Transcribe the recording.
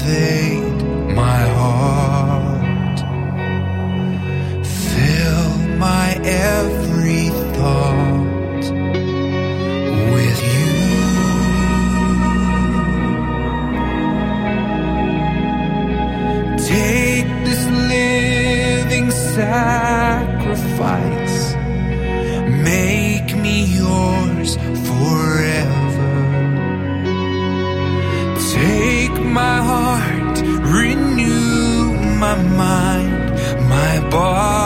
invade my heart. Fill my every thought with you. Take this living sacrifice, make me yours forever. Take my heart, renew my mind, my body.